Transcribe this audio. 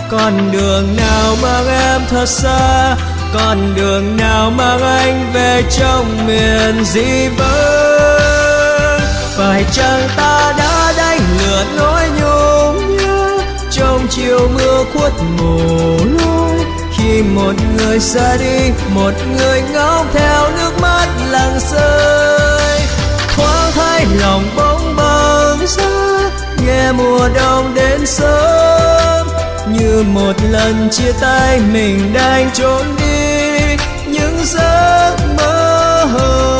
Con đường nào mang em thật xa, con đường nào mang anh về trong miền di vơ. Phải chăng ta đã đánh lừa nỗi nhung nhớ trong chiều mưa khuất mù lối, khi một người xa đi, một người ngóng theo nước mắt lặng rơi. Thoáng thấy lòng bỗng bâng ra, nghe mùa đông đến sớm, như một lần chia tay mình đang trốn đi những giấc mơ.